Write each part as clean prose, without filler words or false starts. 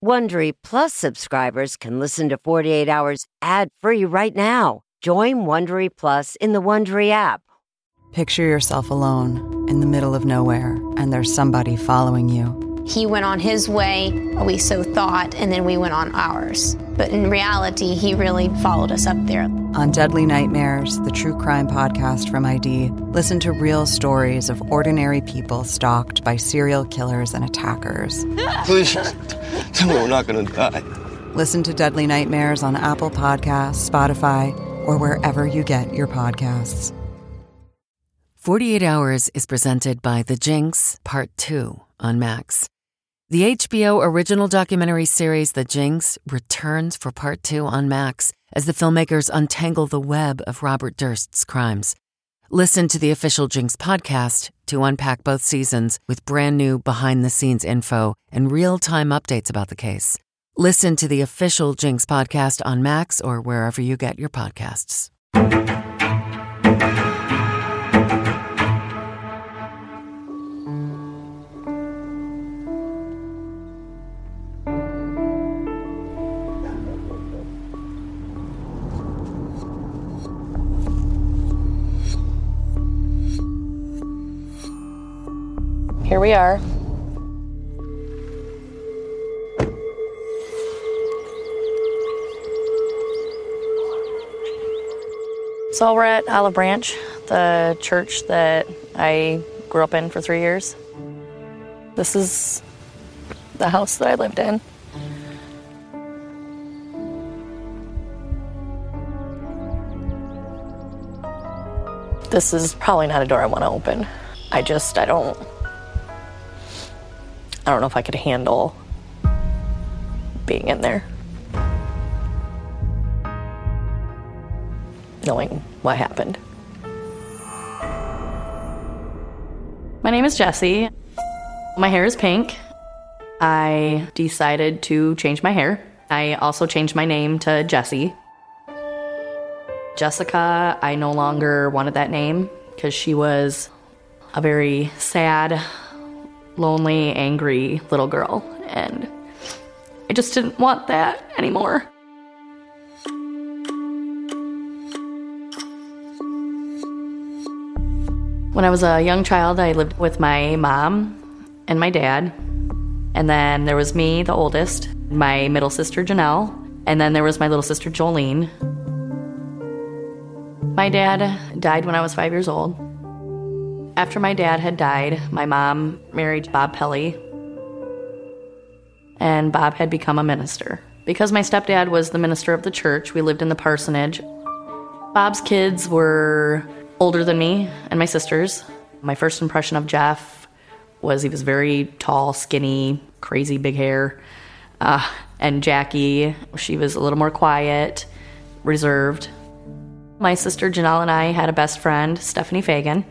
Wondery Plus subscribers can listen to 48 Hours ad-free right now. Join Wondery Plus in the Wondery app. Picture yourself alone in the middle of nowhere, and there's somebody following you. He went on his way, we so thought, and then we went on ours. But in reality, he really followed us up there. On Deadly Nightmares, the true crime podcast from ID, listen to real stories of ordinary people stalked by serial killers and attackers. Please, tell me we're not going to die. Listen to Deadly Nightmares on Apple Podcasts, Spotify, or wherever you get your podcasts. 48 Hours is presented by The Jinx, Part 2 on Max. The HBO original documentary series The Jinx returns for Part 2 on Max as the filmmakers untangle the web of Robert Durst's crimes. Listen to the official Jinx podcast to unpack both seasons with brand new behind-the-scenes info and real-time updates about the case. Listen to the official Jinx podcast on Max or wherever you get your podcasts. Here we are. So we're at Olive Branch, the church that I grew up in for 3 years. This is the house that I lived in. This is probably not a door I want to open. I don't know if I could handle being in there, knowing what happened. My name is Jessie. My hair is pink. I decided to change my hair. I also changed my name to Jessie. Jessica, I no longer wanted that name because she was a very sad, lonely, angry little girl, and I just didn't want that anymore. When I was a young child, I lived with my mom and my dad, and then there was me, the oldest, my middle sister Janelle, and then there was my little sister Jolene. My dad died when I was 5 years old. After my dad had died, my mom married Bob Pelly, and Bob had become a minister. Because my stepdad was the minister of the church, we lived in the parsonage. Bob's kids were older than me and my sisters. My first impression of Jeff was he was very tall, skinny, crazy big hair. And Jackie, she was a little more quiet, reserved. My sister Janelle and I had a best friend, Stephanie Fagan.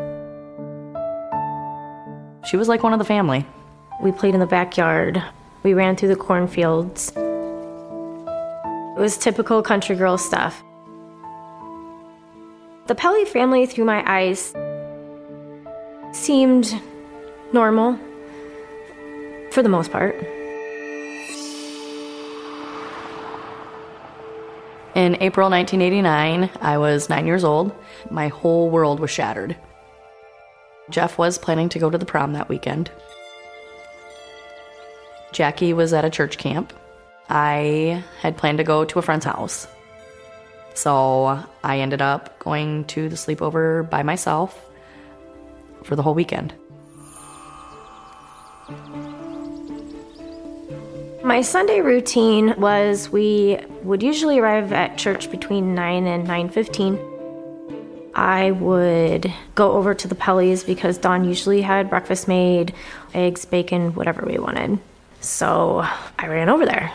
She was like one of the family. We played in the backyard. We ran through the cornfields. It was typical country girl stuff. The Pelly family, through my eyes, seemed normal, for the most part. In April 1989, I was 9 years old. My whole world was shattered. Jeff was planning to go to the prom that weekend. Jackie was at a church camp. I had planned to go to a friend's house. So I ended up going to the sleepover by myself for the whole weekend. My Sunday routine was we would usually arrive at church between 9 and 9:15. I would go over to the Pelly's because Dawn usually had breakfast made, eggs, bacon, whatever we wanted. So I ran over there.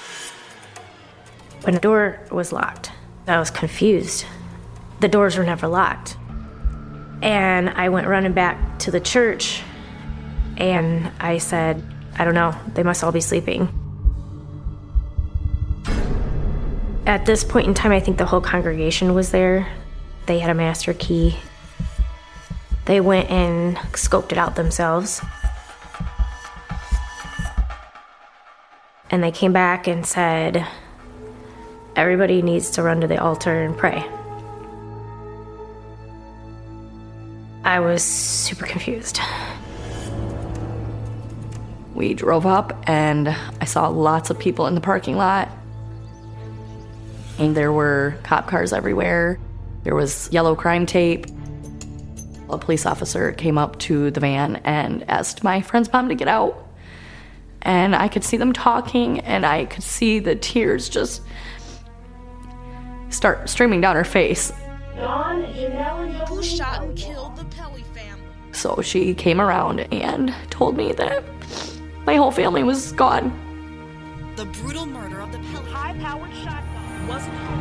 When the door was locked, I was confused. The doors were never locked. And I went running back to the church and I said, I don't know, they must all be sleeping. At this point in time, I think the whole congregation was there. They had a master key. They went and scoped it out themselves. And they came back and said, everybody needs to run to the altar and pray. I was super confused. We drove up and I saw lots of people in the parking lot. And there were cop cars everywhere. There was yellow crime tape. A police officer came up to the van and asked my friend's mom to get out. And I could see them talking, and I could see the tears just start streaming down her face. Dawn, Janelle, and Joel, who shot and killed the Pelly family? So she came around and told me that my whole family was gone. The brutal murder of the Pelly. High-powered shotgun wasn't home.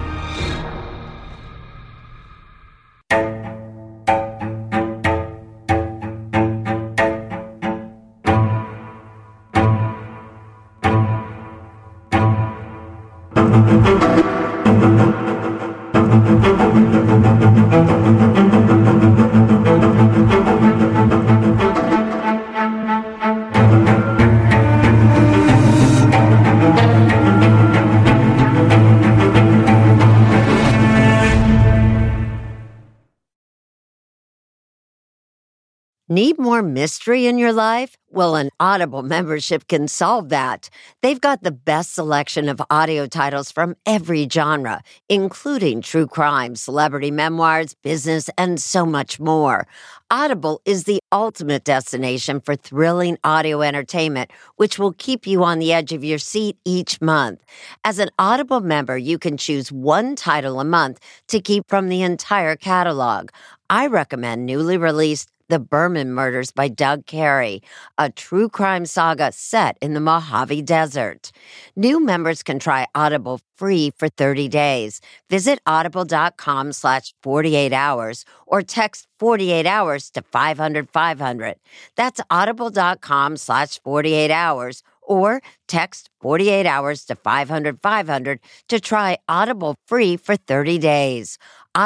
Need more mystery in your life? Well, an Audible membership can solve that. They've got the best selection of audio titles from every genre, including true crime, celebrity memoirs, business, and so much more. Audible is the ultimate destination for thrilling audio entertainment, which will keep you on the edge of your seat each month. As an Audible member, you can choose one title a month to keep from the entire catalog. I recommend newly released The Berman Murders by Doug Carey, a true crime saga set in the Mojave Desert. New members can try Audible free for 30 days. Visit audible.com/48hours or text 48 hours to 500-500. That's audible.com/48hours or text 48 hours to 500-500 to try Audible free for 30 days.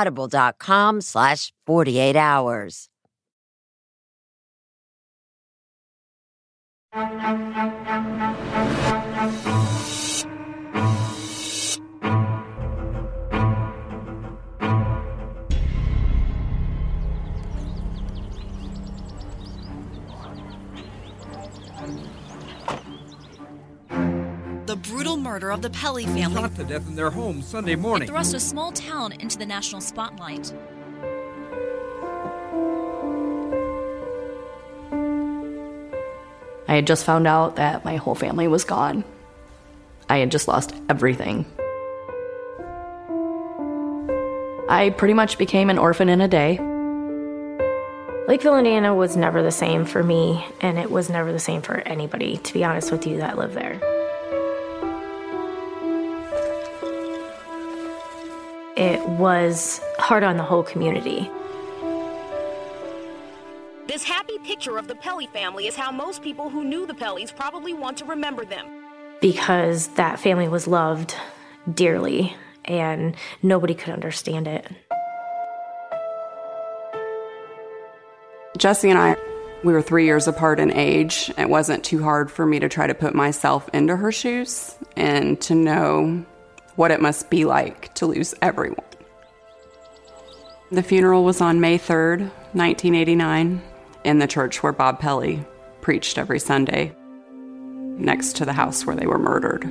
Audible.com/48hours. The brutal murder of the Pelly family. Shot to death in their home Sunday morning. It thrust a small town into the national spotlight. I had just found out that my whole family was gone. I had just lost everything. I pretty much became an orphan in a day. Lakeville, Indiana was never the same for me, and it was never the same for anybody, to be honest with you, that lived there. It was hard on the whole community. This happy picture of the Pelly family is how most people who knew the Pellys probably want to remember them. Because that family was loved dearly, and nobody could understand it. Jesse and I, we were 3 years apart in age. It wasn't too hard for me to try to put myself into her shoes and to know what it must be like to lose everyone. The funeral was on May 3rd, 1989, in the church where Bob Pelly preached every Sunday, next to the house where they were murdered.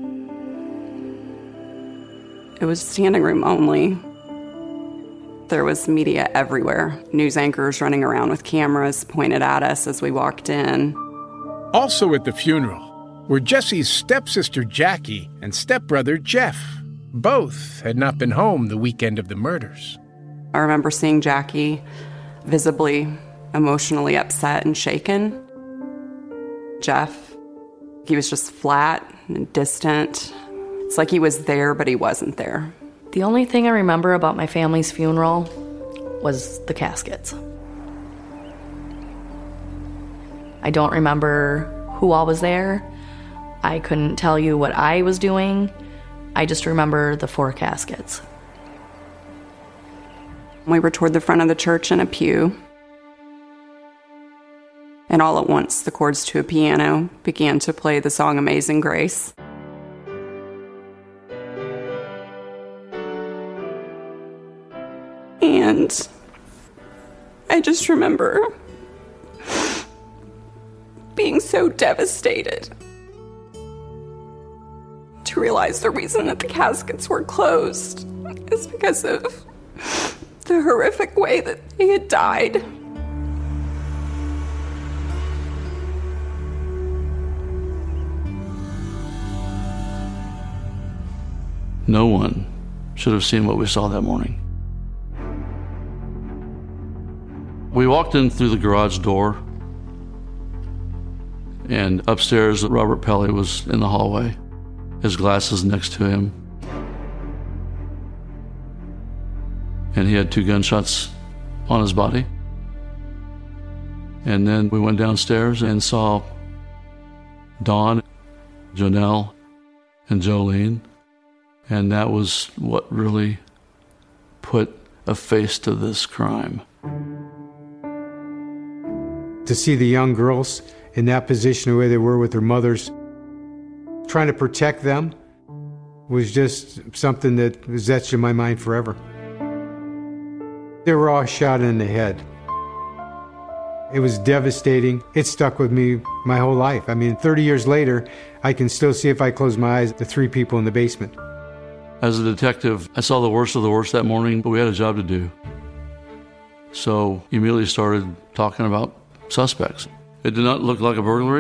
It was standing room only. There was media everywhere, news anchors running around with cameras pointed at us as we walked in. Also at the funeral were Jesse's stepsister Jackie and stepbrother Jeff. Both had not been home the weekend of the murders. I remember seeing Jackie visibly, emotionally upset and shaken. Jeff, he was just flat and distant. It's like he was there, but he wasn't there. The only thing I remember about my family's funeral was the caskets. I don't remember who all was there. I couldn't tell you what I was doing. I just remember the 4 caskets. We were toward the front of the church in a pew. And all at once, the chords to a piano began to play the song Amazing Grace. And I just remember being so devastated to realize the reason that the caskets were closed is because of the horrific way that he had died. No one should have seen what we saw that morning. We walked in through the garage door, and upstairs, Robert Pelly was in the hallway, his glasses next to him. And he had 2 gunshots on his body. And then we went downstairs and saw Dawn, Jonelle, and Jolene. And that was what really put a face to this crime. To see the young girls in that position the way they were with their mothers, trying to protect them, was just something that was etched in my mind forever. They were all shot in the head. It was devastating. It stuck with me my whole life. I mean, 30 years later, I can still see, if I close my eyes, the 3 people in the basement. As a detective, I saw the worst of the worst that morning, but we had a job to do. So immediately started talking about suspects. It did not look like a burglary.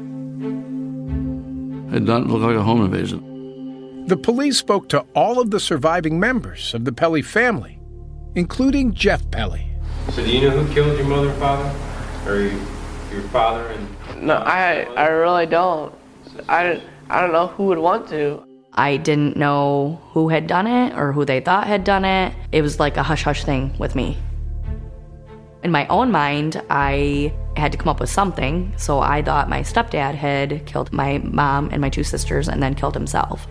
It did not look like a home invasion. The police spoke to all of the surviving members of the Pelly family, including Jeff Pelly. So do you know who killed your mother and father? Or your father and... No, I really don't. I don't know who would want to. I didn't know who had done it or who they thought had done it. It was like a hush-hush thing with me. In my own mind, I had to come up with something, so I thought my stepdad had killed my mom and my 2 sisters and then killed himself.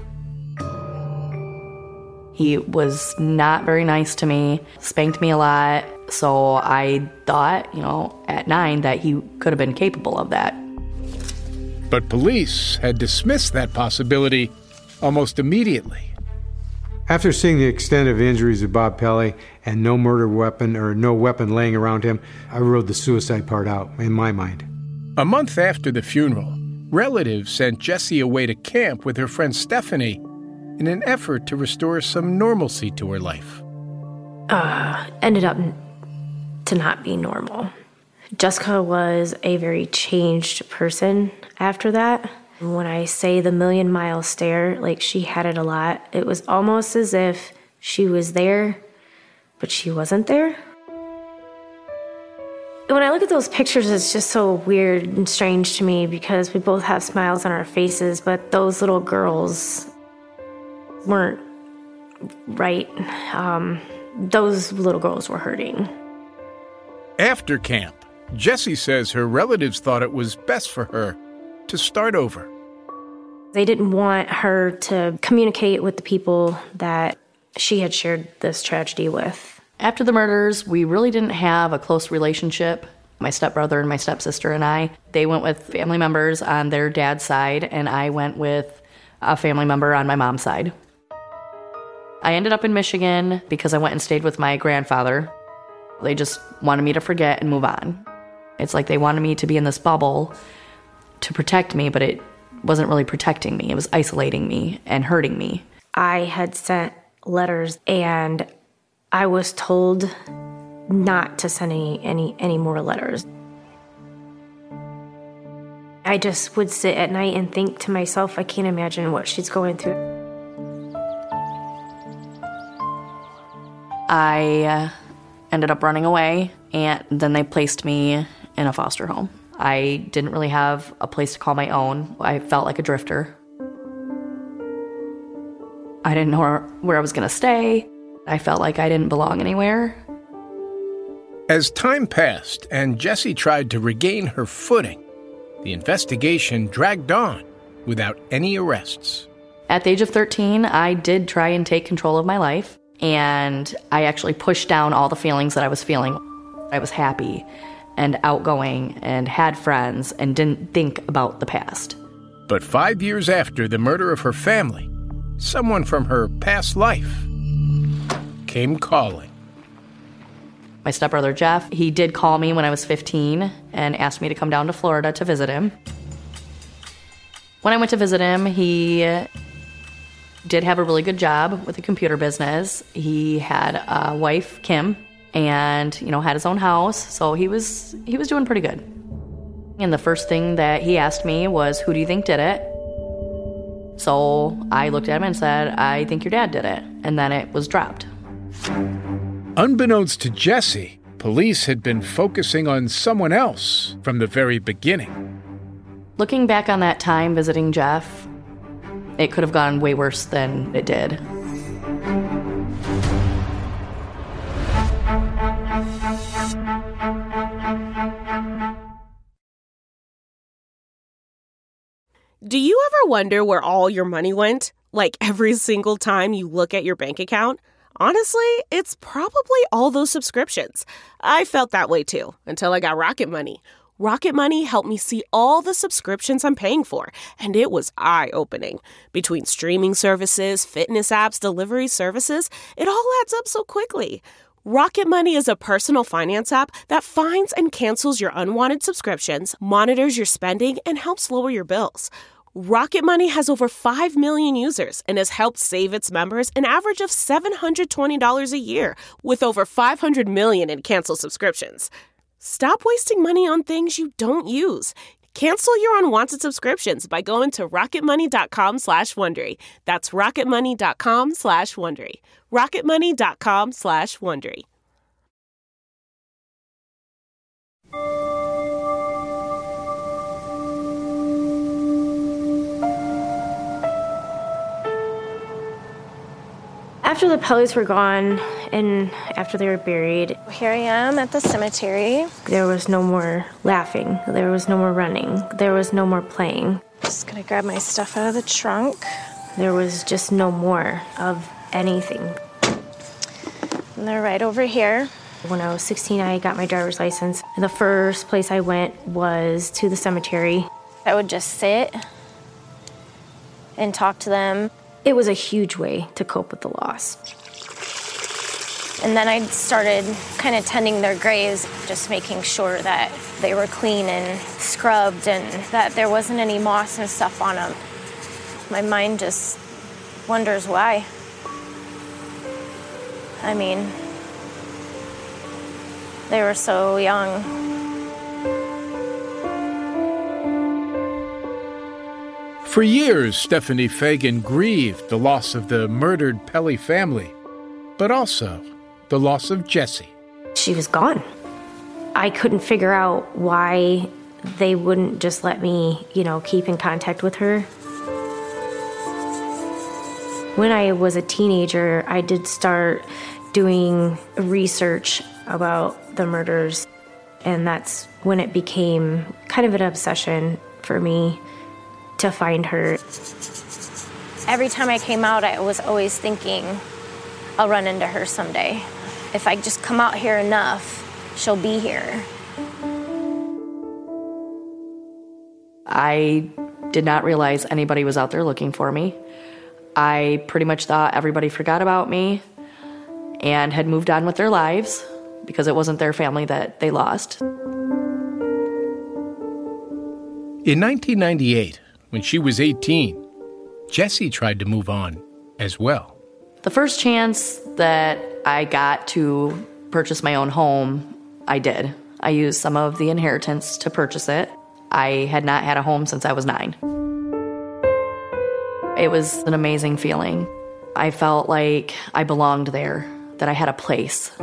He was not very nice to me, spanked me a lot, so I thought, at 9 that he could have been capable of that. But police had dismissed that possibility almost immediately. After seeing the extent of injuries of Bob Pelly and no murder weapon or no weapon laying around him, I ruled the suicide part out in my mind. A month after the funeral, relatives sent Jessie away to camp with her friend Stephanie in an effort to restore some normalcy to her life. Ended up to not be normal. Jessica was a very changed person after that. When I say the million-mile stare, like she had it a lot. It was almost as if she was there, but she wasn't there. When I look at those pictures, it's just so weird and strange to me because we both have smiles on our faces, but those little girls weren't right. Those little girls were hurting. After camp, Jessie says her relatives thought it was best for her to start over. They didn't want her to communicate with the people that she had shared this tragedy with. After the murders, we really didn't have a close relationship. My stepbrother and my stepsister and I, they went with family members on their dad's side, and I went with a family member on my mom's side. I ended up in Michigan because I went and stayed with my grandfather. They just wanted me to forget and move on. It's like they wanted me to be in this bubble to protect me, but it wasn't really protecting me. It was isolating me and hurting me. I had sent letters, and I was told not to send any more letters. I just would sit at night and think to myself, I can't imagine what she's going through. I ended up running away, and then they placed me in a foster home. I didn't really have a place to call my own. I felt like a drifter. I didn't know where I was going to stay. I felt like I didn't belong anywhere. As time passed and Jessie tried to regain her footing, the investigation dragged on without any arrests. At the age of 13, I did try and take control of my life, and I actually pushed down all the feelings that I was feeling. I was happy, and outgoing and had friends and didn't think about the past. But 5 years after the murder of her family, someone from her past life came calling. My stepbrother Jeff, he did call me when I was 15 and asked me to come down to Florida to visit him. When I went to visit him, he did have a really good job with the computer business. He had a wife, Kim, and, had his own house, so he was doing pretty good. And the first thing that he asked me was, who do you think did it? So I looked at him and said, I think your dad did it. And then it was dropped. Unbeknownst to Jesse, police had been focusing on someone else from the very beginning. Looking back on that time visiting Jeff, it could have gone way worse than it did. Do you ever wonder where all your money went? Like every single time you look at your bank account? Honestly, it's probably all those subscriptions. I felt that way too, until I got Rocket Money. Rocket Money helped me see all the subscriptions I'm paying for, and it was eye-opening. Between streaming services, fitness apps, delivery services, it all adds up so quickly. Rocket Money is a personal finance app that finds and cancels your unwanted subscriptions, monitors your spending, and helps lower your bills. Rocket Money has over 5 million users and has helped save its members an average of $720 a year, with over 500 million in canceled subscriptions. Stop wasting money on things you don't use. Cancel your unwanted subscriptions by going to rocketmoney.com/Wondery. That's rocketmoney.com/Wondery. rocketmoney.com/Wondery. After the Pellys were gone and after they were buried, Here I am at the cemetery. there was no more laughing. There was no more running. There was no more playing. Just gonna grab my stuff out of the trunk. There was just no more of anything. And they're right over here. When I was 16, I got my driver's license. And the first place I went was to the cemetery. I would just sit and talk to them. It was a huge way to cope with the loss. And then I started kind of tending their graves, just making sure that they were clean and scrubbed and that there wasn't any moss and stuff on them. My mind just wonders why. I mean, they were so young. For years, Stephanie Fagan grieved the loss of the murdered Pelly family, but also the loss of Jesse. She was gone. I couldn't figure out why they wouldn't just let me, keep in contact with her. When I was a teenager, I did start doing research about the murders, and that's when it became kind of an obsession for me to find her. Every time I came out, I was always thinking, I'll run into her someday. If I just come out here enough, she'll be here. I did not realize anybody was out there looking for me. I pretty much thought everybody forgot about me and had moved on with their lives because it wasn't their family that they lost. In 1998, when she was 18, Jesse tried to move on as well. The first chance that I got to purchase my own home, I did. I used some of the inheritance to purchase it. I had not had a home since I was 9. It was an amazing feeling. I felt like I belonged there, that I had a place.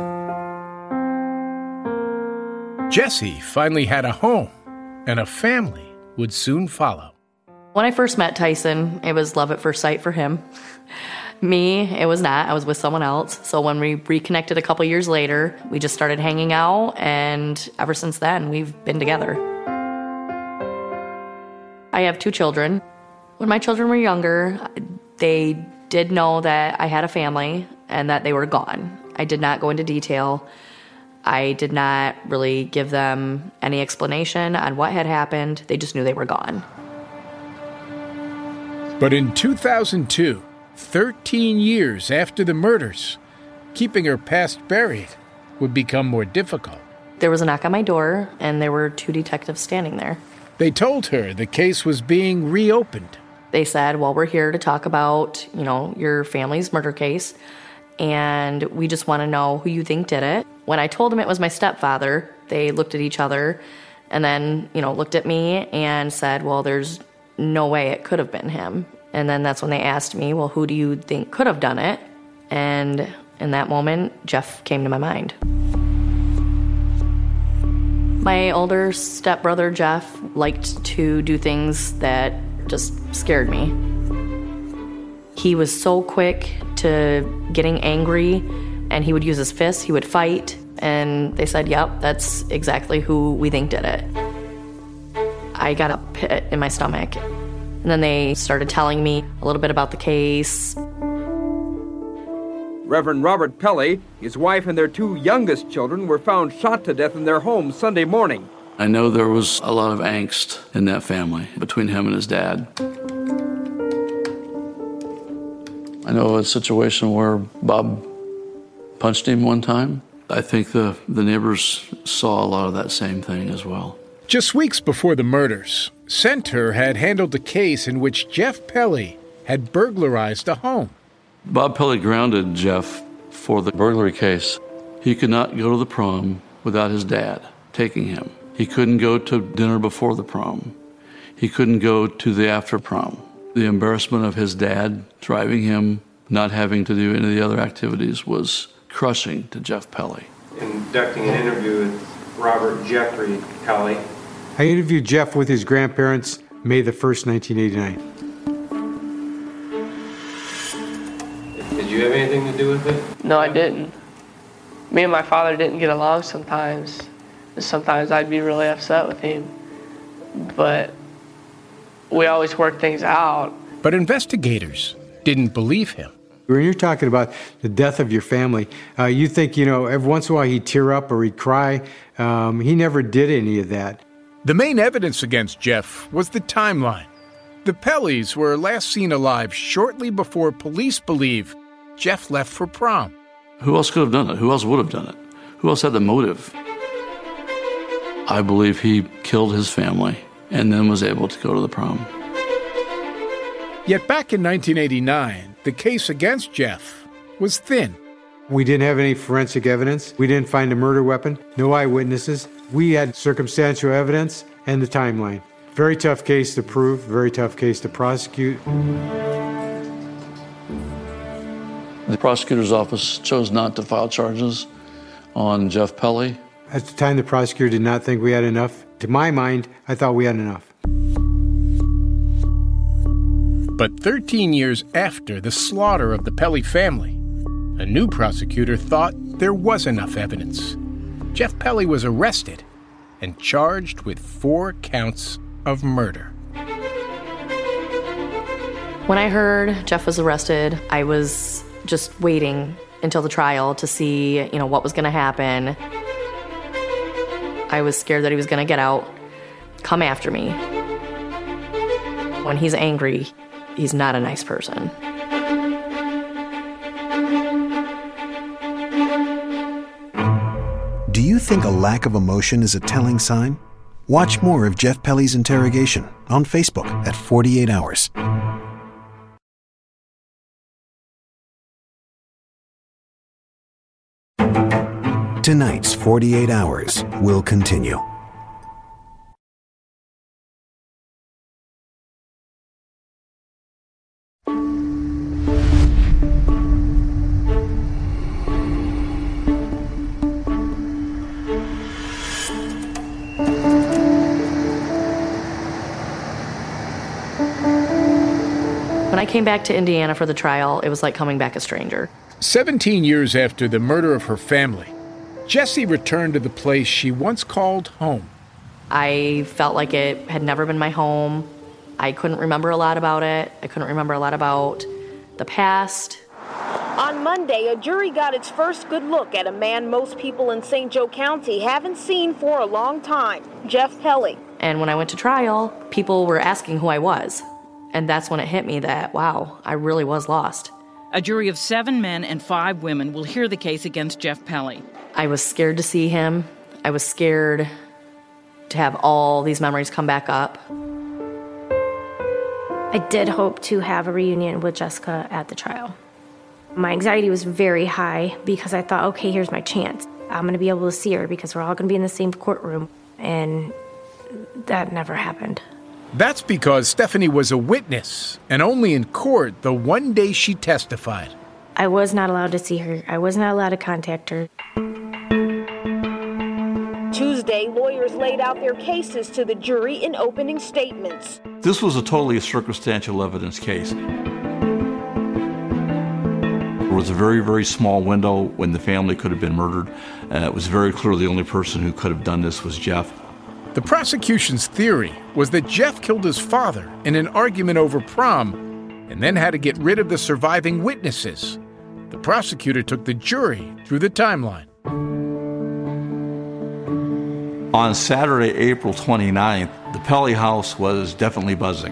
Jesse finally had a home, and a family would soon follow. When I first met Tyson, it was love at first sight for him. Me, it was not. I was with someone else. So when we reconnected a couple years later, we just started hanging out, and ever since then, we've been together. I have 2 children. When my children were younger, they did know that I had a family and that they were gone. I did not go into detail. I did not really give them any explanation on what had happened. They just knew they were gone. But in 2002, 13 years after the murders, keeping her past buried would become more difficult. There was a knock on my door, and there were 2 detectives standing there. They told her the case was being reopened. They said, well, we're here to talk about, your family's murder case, and we just want to know who you think did it. When I told them it was my stepfather, they looked at each other and then, looked at me and said, well, there's no way it could have been him. And then that's when they asked me, well, who do you think could have done it? And in that moment, Jeff came to my mind. My older stepbrother, Jeff, liked to do things that just scared me. He was so quick to getting angry, and he would use his fists, he would fight, and they said, yep, that's exactly who we think did it. I got a pit in my stomach, and then they started telling me a little bit about the case. Reverend Robert Pelly, his wife, and their 2 youngest children were found shot to death in their home Sunday morning. I know there was a lot of angst in that family between him and his dad. I know a situation where Bob punched him one time. I think the neighbors saw a lot of that same thing as well. Just weeks before the murders, Center had handled a case in which Jeff Pelly had burglarized a home. Bob Pelly grounded Jeff for the burglary case. He could not go to the prom without his dad taking him. He couldn't go to dinner before the prom. He couldn't go to the after prom. The embarrassment of his dad driving him, not having to do any of the other activities, was crushing to Jeff Pelly. Conducting an interview with Robert Jeffrey Pelly. I interviewed Jeff with his grandparents May the 1st, 1989. Did you have anything to do with it? No, I didn't. Me and my father didn't get along sometimes. Sometimes I'd be really upset with him. But we always worked things out. But investigators didn't believe him. When you're talking about the death of your family, you think, every once in a while he'd tear up or he'd cry. He never did any of that. The main evidence against Jeff was the timeline. The Pellys were last seen alive shortly before police believe Jeff left for prom. Who else could have done it? Who else would have done it? Who else had the motive? I believe he killed his family and then was able to go to the prom. Yet back in 1989, the case against Jeff was thin. We didn't have any forensic evidence. We didn't find a murder weapon. No eyewitnesses. We had circumstantial evidence and the timeline. Very tough case to prove, very tough case to prosecute. The prosecutor's office chose not to file charges on Jeff Pelly. At the time, the prosecutor did not think we had enough. To my mind, I thought we had enough. But 13 years after the slaughter of the Pelly family, a new prosecutor thought there was enough evidence. Jeff Pelly was arrested and charged with 4 counts of murder. When I heard Jeff was arrested, I was just waiting until the trial to see, what was going to happen. I was scared that he was going to get out, come after me. When he's angry, he's not a nice person. Do you think a lack of emotion is a telling sign? Watch more of Jeff Pelly's interrogation on Facebook at 48 Hours. Tonight's 48 Hours will continue. When I came back to Indiana for the trial, it was like coming back a stranger. 17 years after the murder of her family, Jessie returned to the place she once called home. I felt like it had never been my home. I couldn't remember a lot about it. I couldn't remember a lot about the past. On On Monday, a jury got its first good look at a man most people in St. Joe County haven't seen for a long time, Jeff Pelly. And when I went to trial, people were asking who I was. And that's when it hit me that, wow, I really was lost. A jury of 7 men and 5 women will hear the case against Jeff Pelly. I was scared to see him. I was scared to have all these memories come back up. I did hope to have a reunion with Jessica at the trial. My anxiety was very high because I thought, okay, here's my chance. I'm going to be able to see her because we're all going to be in the same courtroom. And that never happened. That's because Stephanie was a witness, and only in court the one day she testified. I was not allowed to see her. I was not allowed to contact her. Tuesday, lawyers laid out their cases to the jury in opening statements. This was a totally circumstantial evidence case. There was a very, very small window when the family could have been murdered. It was very clear the only person who could have done this was Jeff. The prosecution's theory was that Jeff killed his father in an argument over prom and then had to get rid of the surviving witnesses. The prosecutor took the jury through the timeline. On Saturday, April 29th, the Pelly house was definitely buzzing.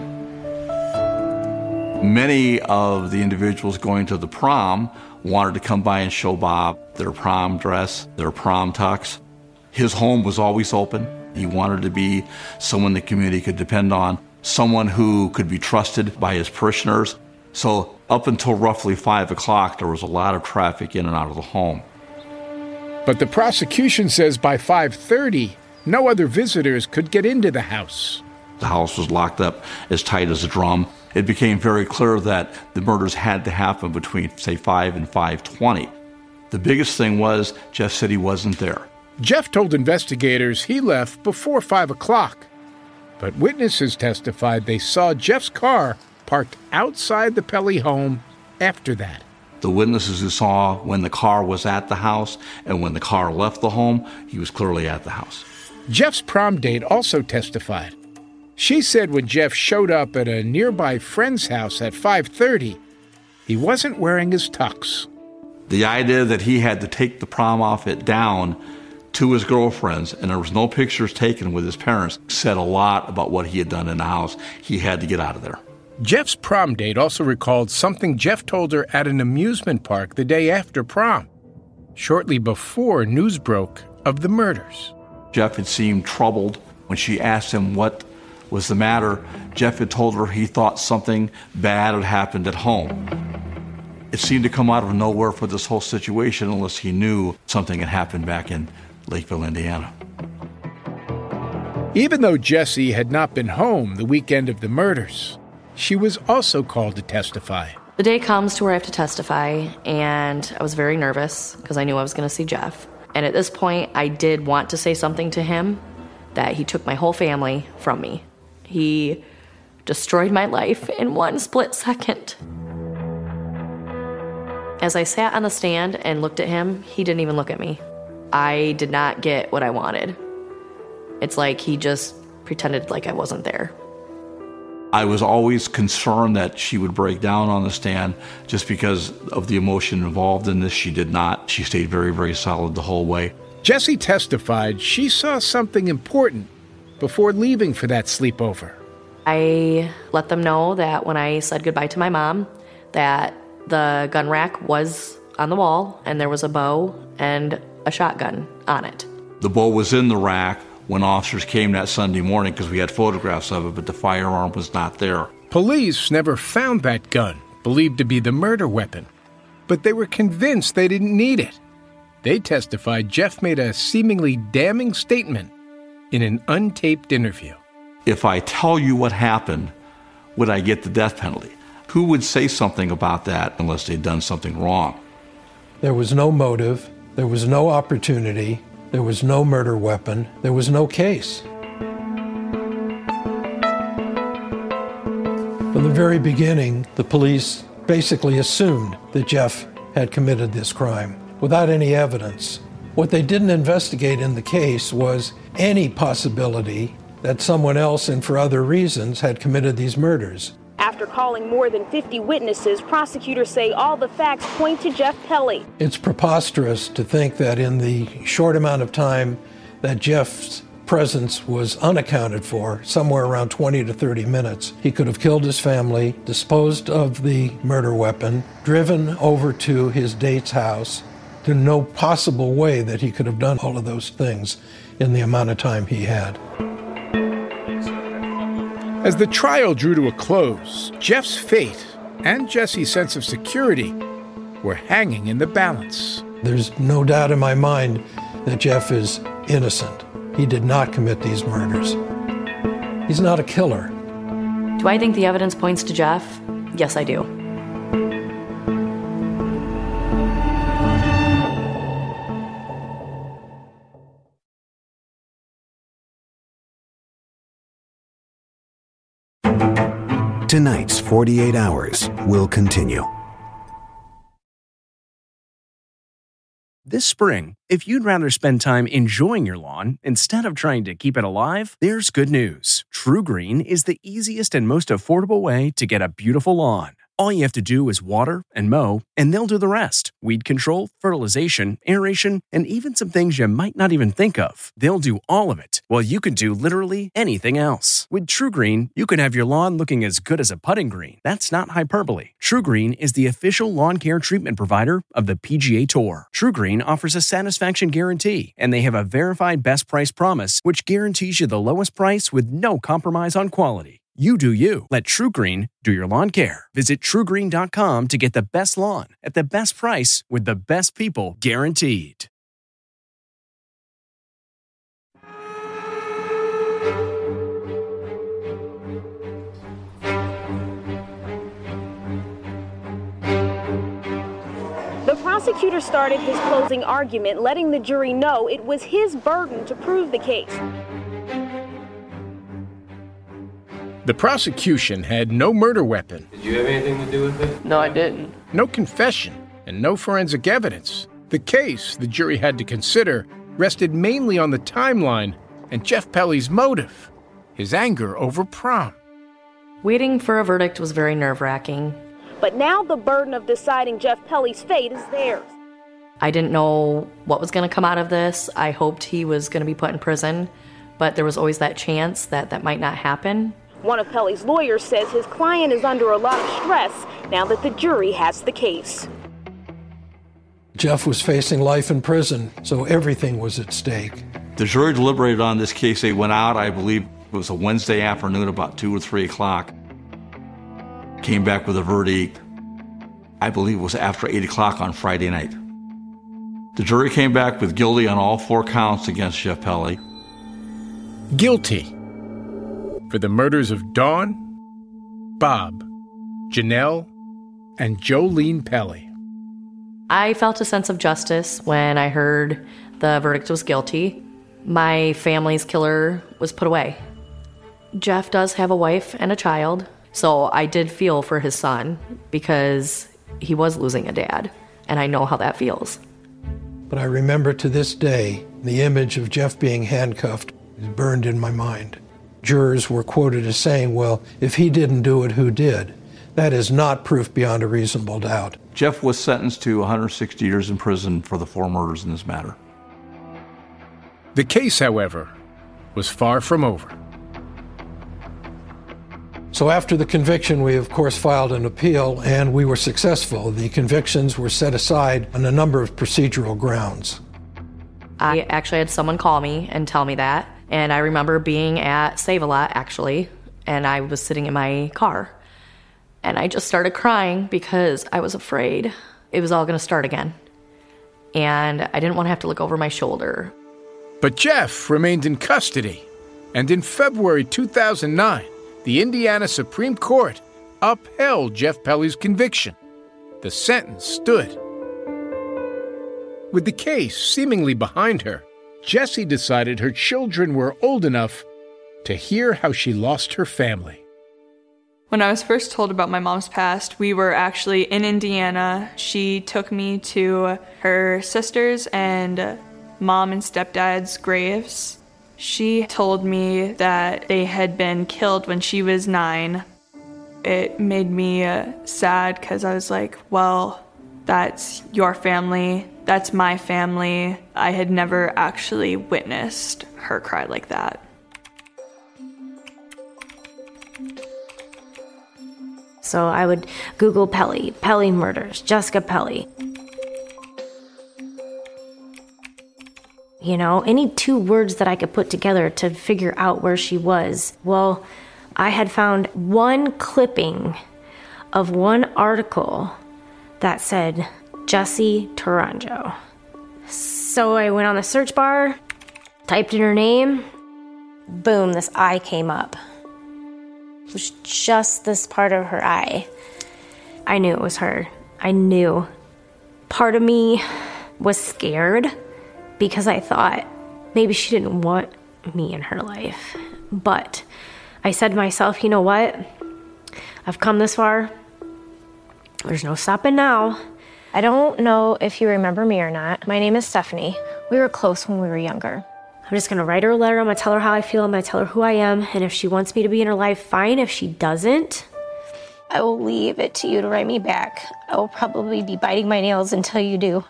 Many of the individuals going to the prom wanted to come by and show Bob their prom dress, their prom tux. His home was always open. He wanted to be someone the community could depend on, someone who could be trusted by his parishioners. So up until roughly 5 o'clock, there was a lot of traffic in and out of the home. But the prosecution says by 5:30, no other visitors could get into the house. The house was locked up as tight as a drum. It became very clear that the murders had to happen between, say, 5 and 5:20. The biggest thing was Jeff said he wasn't there. Jeff told investigators he left before 5 o'clock. But witnesses testified they saw Jeff's car parked outside the Pelly home after that. The witnesses who saw when the car was at the house and when the car left the home, he was clearly at the house. Jeff's prom date also testified. She said when Jeff showed up at a nearby friend's house at 5:30, he wasn't wearing his tux. The idea that he had to take the prom outfit down to his girlfriends and there was no pictures taken with his parents said a lot about what he had done in the house. He had to get out of there. Jeff's prom date also recalled something Jeff told her at an amusement park the day after prom, shortly before news broke of the murders. Jeff had seemed troubled. When she asked him what was the matter, Jeff had told her he thought something bad had happened at home. It seemed to come out of nowhere for this whole situation unless he knew something had happened back in Lakeville, Indiana. Even though Jessie had not been home the weekend of the murders, she was also called to testify. The day comes to where I have to testify, and I was very nervous because I knew I was going to see Jeff. And at this point, I did want to say something to him, that he took my whole family from me. He destroyed my life in one split second. As I sat on the stand and looked at him, he didn't even look at me. I did not get what I wanted. It's like he just pretended like I wasn't there. I was always concerned that she would break down on the stand just because of the emotion involved in this. She did not. She stayed very, very solid the whole way. Jessie testified she saw something important before leaving for that sleepover. I let them know that when I said goodbye to my mom, that the gun rack was on the wall and there was a bow and a shotgun on it. The bow was in the rack when officers came that Sunday morning because we had photographs of it, but the firearm was not there. Police never found that gun, believed to be the murder weapon, but they were convinced they didn't need it. They testified Jeff made a seemingly damning statement in an untaped interview. If I tell you what happened, would I get the death penalty? Who would say something about that unless they'd done something wrong? There was no motive. There was no opportunity. There was no murder weapon. There was no case. From the very beginning, the police basically assumed that Jeff had committed this crime without any evidence. What they didn't investigate in the case was any possibility that someone else and for other reasons had committed these murders. After calling more than 50 witnesses, prosecutors say all the facts point to Jeff Pelly. It's preposterous to think that in the short amount of time that Jeff's presence was unaccounted for, somewhere around 20 to 30 minutes, he could have killed his family, disposed of the murder weapon, driven over to his date's house. There's no possible way that he could have done all of those things in the amount of time he had. As the trial drew to a close, Jeff's fate and Jesse's sense of security were hanging in the balance. There's no doubt in my mind that Jeff is innocent. He did not commit these murders. He's not a killer. Do I think the evidence points to Jeff? Yes, I do. Tonight's 48 Hours will continue. This spring, if you'd rather spend time enjoying your lawn instead of trying to keep it alive, there's good news. TruGreen is the easiest and most affordable way to get a beautiful lawn. All you have to do is water and mow, and they'll do the rest. Weed control, fertilization, aeration, and even some things you might not even think of. They'll do all of it, while you can do literally anything else. With TruGreen, you can have your lawn looking as good as a putting green. That's not hyperbole. TruGreen is the official lawn care treatment provider of the PGA Tour. TruGreen offers a satisfaction guarantee, and they have a verified best price promise, which guarantees you the lowest price with no compromise on quality. You do you. Let TruGreen do your lawn care. Visit TruGreen.com to get the best lawn at the best price with the best people guaranteed. The prosecutor started his closing argument, letting the jury know it was his burden to prove the case. The prosecution had no murder weapon. Did you have anything to do with it? No, I didn't. No confession, and no forensic evidence. The case, the jury had to consider, rested mainly on the timeline and Jeff Pelly's motive, his anger over prom. Waiting for a verdict was very nerve-wracking. But now the burden of deciding Jeff Pelly's fate is theirs. I didn't know what was going to come out of this. I hoped he was going to be put in prison, but there was always that chance that that might not happen. One of Pelly's lawyers says his client is under a lot of stress now that the jury has the case. Jeff was facing life in prison, so everything was at stake. The jury deliberated on this case. They went out, I believe it was a Wednesday afternoon, about 2 or 3 o'clock. Came back with a verdict, I believe it was after 8 o'clock on Friday night. The jury came back with guilty on all 4 counts against Jeff Pelly. Guilty for the murders of Dawn, Bob, Janelle, and Jolene Pelly. I felt a sense of justice when I heard the verdict was guilty. My family's killer was put away. Jeff does have a wife and a child, so I did feel for his son because he was losing a dad, and I know how that feels. But I remember to this day, the image of Jeff being handcuffed is burned in my mind. Jurors were quoted as saying, well, if he didn't do it, who did? That is not proof beyond a reasonable doubt. Jeff was sentenced to 160 years in prison for the 4 murders in this matter. The case, however, was far from over. So after the conviction, we of course filed an appeal, and we were successful. The convictions were set aside on a number of procedural grounds. I actually had someone call me and tell me that. And I remember being at Save-A-Lot, actually, and I was sitting in my car. And I just started crying because I was afraid it was all going to start again. And I didn't want to have to look over my shoulder. But Jeff remained in custody. And in February 2009, the Indiana Supreme Court upheld Jeff Pelly's conviction. The sentence stood. With the case seemingly behind her, Jessie decided her children were old enough to hear how she lost her family. When I was first told about my mom's past, we were actually in Indiana. She took me to her sister's and mom and stepdad's graves. She told me that they had been killed when she was 9. It made me sad because I was like, well, that's your family, that's my family. I had never actually witnessed her cry like that. So I would Google Pelly murders, Jessica Pelly. You know, any 2 words that I could put together to figure out where she was. Well, I had found one clipping of one article that said Jessie Tourangeau. So I went on the search bar, typed in her name, boom, this eye came up. It was just this part of her eye. I knew it was her. I knew. Part of me was scared because I thought maybe she didn't want me in her life. But I said to myself, you know what? I've come this far. There's no stopping now. I don't know if you remember me or not. My name is Stephanie. We were close when we were younger. I'm just going to write her a letter. I'm going to tell her how I feel. I'm going to tell her who I am. And if she wants me to be in her life, fine. If she doesn't, I will leave it to you to write me back. I will probably be biting my nails until you do.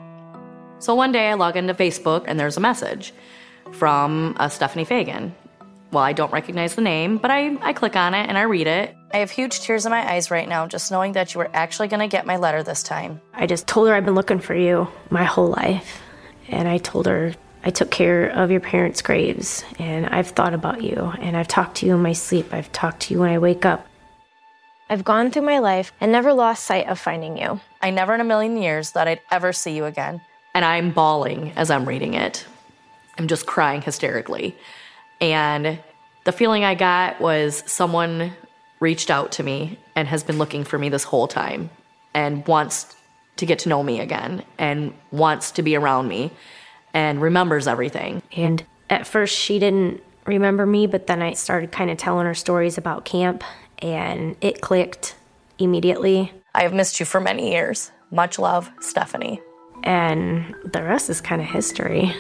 So one day I log into Facebook and there's a message from Stephanie Fagan. Well, I don't recognize the name, but I click on it and I read it. I have huge tears in my eyes right now just knowing that you were actually going to get my letter this time. I just told her I've been looking for you my whole life. And I told her I took care of your parents' graves, and I've thought about you, and I've talked to you in my sleep. I've talked to you when I wake up. I've gone through my life and never lost sight of finding you. I never in a million years thought I'd ever see you again. And I'm bawling as I'm reading it. I'm just crying hysterically. And the feeling I got was someone reached out to me and has been looking for me this whole time and wants to get to know me again and wants to be around me and remembers everything. And at first she didn't remember me, but then I started kind of telling her stories about camp, and it clicked immediately. I have missed you for many years. Much love, Stephanie. And the rest is kind of history.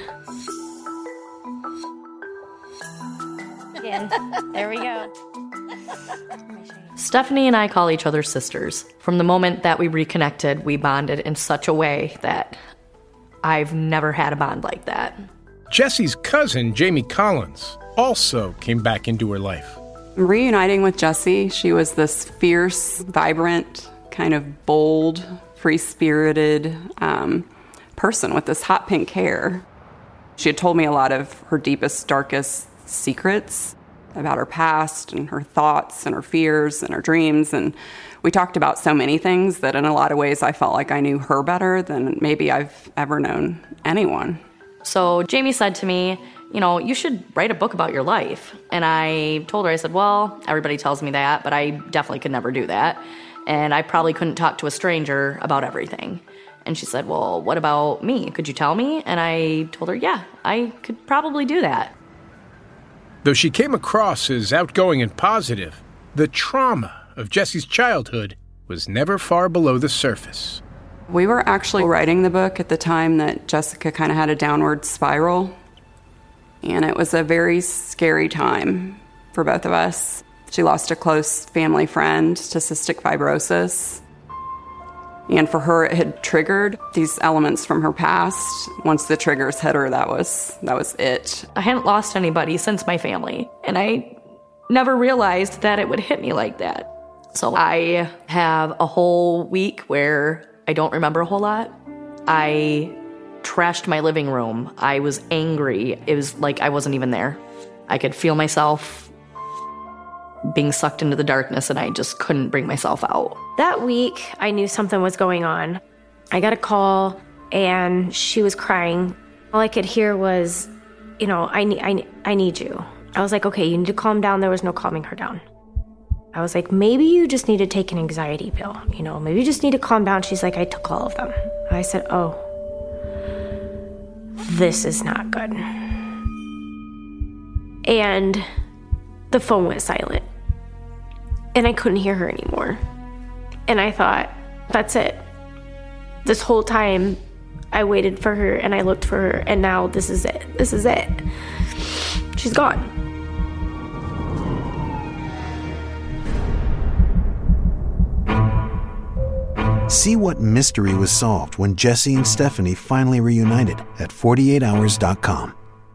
Again, there we go. Stephanie and I call each other sisters. From the moment that we reconnected, we bonded in such a way that I've never had a bond like that. Jessie's cousin, Jamie Collins, also came back into her life. Reuniting with Jessie, she was this fierce, vibrant, kind of bold, free-spirited person with this hot pink hair. She had told me a lot of her deepest, darkest secrets about her past and her thoughts and her fears and her dreams. And we talked about so many things that in a lot of ways I felt like I knew her better than maybe I've ever known anyone. So Jamie said to me, you know, you should write a book about your life. And I told her, I said, well, everybody tells me that, but I definitely could never do that. And I probably couldn't talk to a stranger about everything. And she said, well, what about me? Could you tell me? And I told her, yeah, I could probably do that. Though she came across as outgoing and positive, the trauma of Jessie's childhood was never far below the surface. We were actually writing the book at the time that Jessica kind of had a downward spiral. And it was a very scary time for both of us. She lost a close family friend to cystic fibrosis. And for her, it had triggered these elements from her past. Once the triggers hit her, that was it. I hadn't lost anybody since my family, and I never realized that it would hit me like that. So I have a whole week where I don't remember a whole lot. I trashed my living room. I was angry. It was like I wasn't even there. I could feel myself being sucked into the darkness, and I just couldn't bring myself out. That week, I knew something was going on. I got a call, and she was crying. All I could hear was, you know, I need you. I was like, okay, you need to calm down. There was no calming her down. I was like, maybe you just need to take an anxiety pill. You know, maybe you just need to calm down. She's like, I took all of them. I said, oh, this is not good. And the phone went silent. And I couldn't hear her anymore. And I thought, that's it. This whole time, I waited for her and I looked for her, and now this is it. This is it. She's gone. See what mystery was solved when Jesse and Stephanie finally reunited at 48hours.com.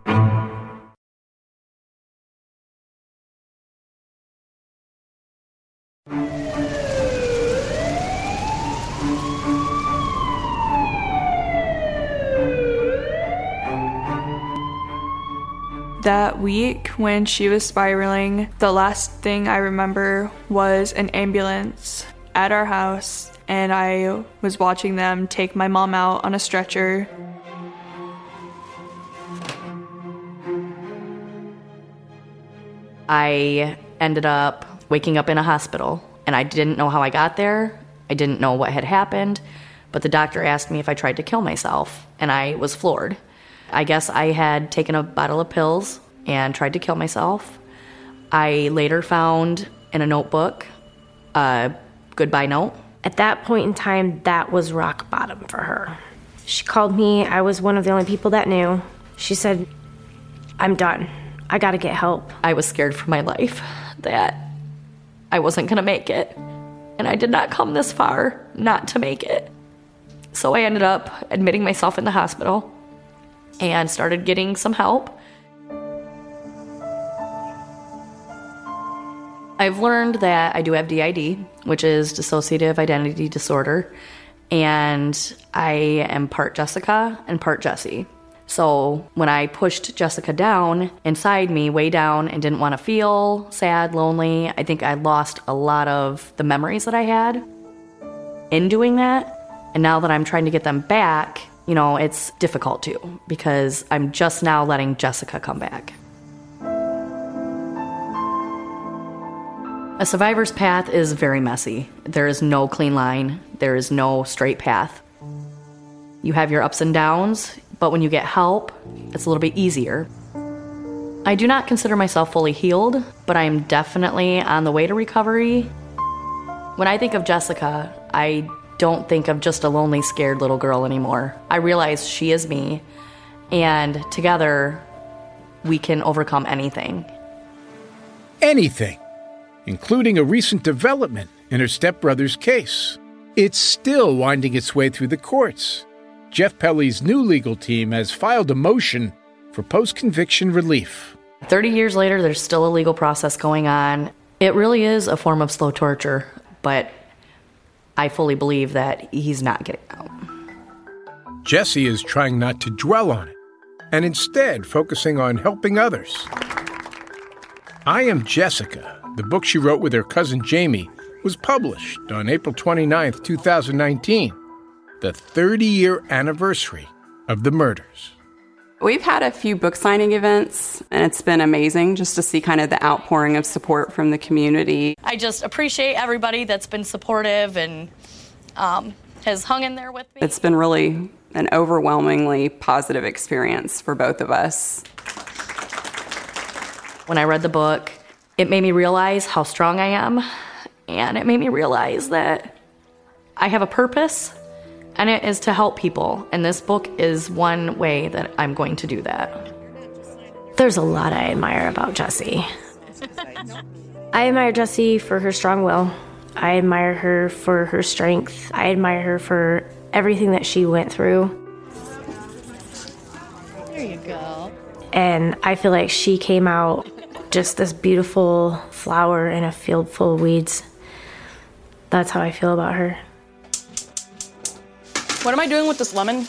That week when she was spiraling, the last thing I remember was an ambulance at our house, and I was watching them take my mom out on a stretcher. I ended up waking up in a hospital, and I didn't know how I got there. I didn't know what had happened, but the doctor asked me if I tried to kill myself, and I was floored. I guess I had taken a bottle of pills and tried to kill myself. I later found in a notebook a goodbye note. At that point in time, that was rock bottom for her. She called me. I was one of the only people that knew. She said, "I'm done. I gotta get help." I was scared for my life that I wasn't gonna make it. And I did not come this far not to make it. So I ended up admitting myself in the hospital and started getting some help. I've learned that I do have DID, which is dissociative identity disorder, and I am part Jessica and part Jesse. So when I pushed Jessica down inside me, way down, and didn't want to feel sad, lonely, I think I lost a lot of the memories that I had in doing that. And now that I'm trying to get them back, you know, it's difficult too, because I'm just now letting Jessica come back. A survivor's path is very messy. There is no clean line. There is no straight path. You have your ups and downs, but when you get help, it's a little bit easier. I do not consider myself fully healed, but I am definitely on the way to recovery. When I think of Jessica, I don't think of just a lonely, scared little girl anymore. I realize she is me, and together we can overcome anything. Anything, including a recent development in her stepbrother's case. It's still winding its way through the courts. Jeff Pelly's new legal team has filed a motion for post-conviction relief. 30 years later, there's still a legal process going on. It really is a form of slow torture, but I fully believe that he's not getting out. Jesse is trying not to dwell on it, and instead focusing on helping others. I Am Jessica, the book she wrote with her cousin Jamie, was published on April 29th, 2019, the 30-year anniversary of the murders. We've had a few book signing events, and it's been amazing just to see kind of the outpouring of support from the community. I just appreciate everybody that's been supportive and has hung in there with me. It's been really an overwhelmingly positive experience for both of us. When I read the book, it made me realize how strong I am, and it made me realize that I have a purpose, and it is to help people, and this book is one way that I'm going to do that. There's a lot I admire about Jessie. I admire Jessie for her strong will. I admire her for her strength. I admire her for everything that she went through. There you go. And I feel like she came out just this beautiful flower in a field full of weeds. That's how I feel about her. What am I doing with this lemon?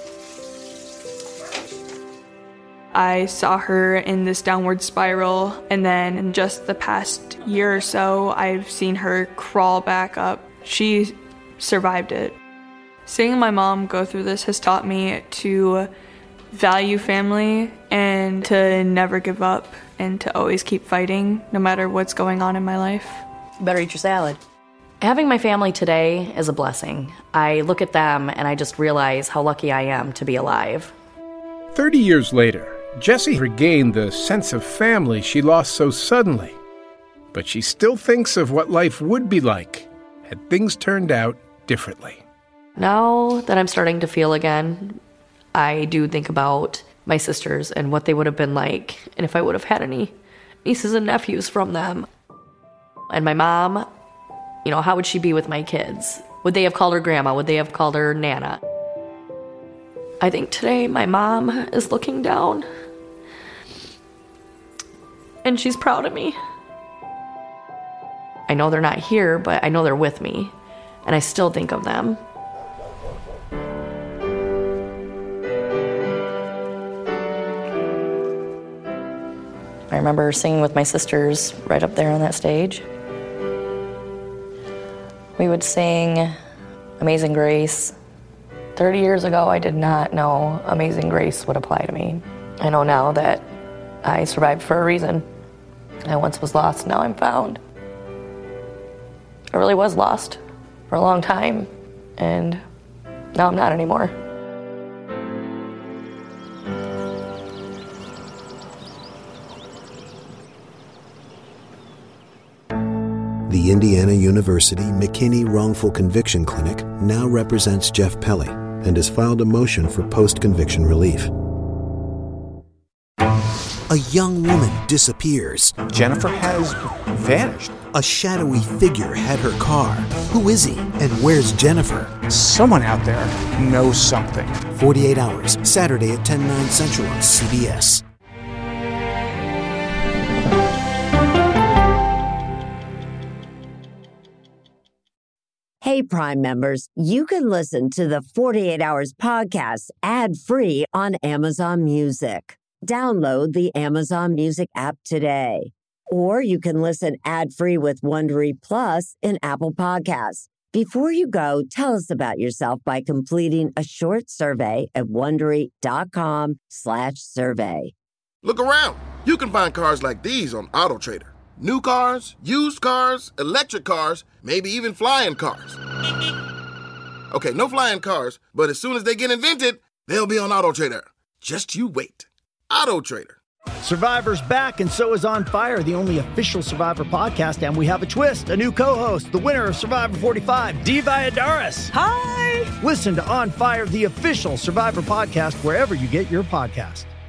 I saw her in this downward spiral, and then in just the past year or so, I've seen her crawl back up. She survived it. Seeing my mom go through this has taught me to value family and to never give up and to always keep fighting no matter what's going on in my life. You better eat your salad. Having my family today is a blessing. I look at them and I just realize how lucky I am to be alive. 30 years later, Jessie regained the sense of family she lost so suddenly. But she still thinks of what life would be like had things turned out differently. Now that I'm starting to feel again, I do think about my sisters and what they would have been like, and if I would have had any nieces and nephews from them. And my mom, you know, how would she be with my kids? Would they have called her grandma? Would they have called her Nana? I think today my mom is looking down and she's proud of me. I know they're not here, but I know they're with me, and I still think of them. I remember singing with my sisters right up there on that stage. We would sing Amazing Grace. 30 years ago, I did not know Amazing Grace would apply to me. I know now that I survived for a reason. I once was lost, now I'm found. I really was lost for a long time, and now I'm not anymore. The Indiana University McKinney Wrongful Conviction Clinic now represents Jeff Pelly and has filed a motion for post-conviction relief. A young woman disappears. Jennifer has vanished. A shadowy figure had her car. Who is he, and where's Jennifer? Someone out there knows something. 48 Hours, Saturday at 10/9 Central on CBS. Hey, Prime members, you can listen to the 48 Hours podcast ad-free on Amazon Music. Download the Amazon Music app today. Or you can listen ad-free with Wondery Plus in Apple Podcasts. Before you go, tell us about yourself by completing a short survey at Wondery.com/survey. Look around. You can find cars like these on AutoTrader. New cars, used cars, electric cars, maybe even flying cars. Okay, no flying cars, but as soon as they get invented, they'll be on AutoTrader. Just you wait. AutoTrader. Survivor's back, and so is On Fire, the only official Survivor podcast, and we have a twist, a new co-host, the winner of Survivor 45, Dee Valladares. Hi! Listen to On Fire, the official Survivor podcast, wherever you get your podcast.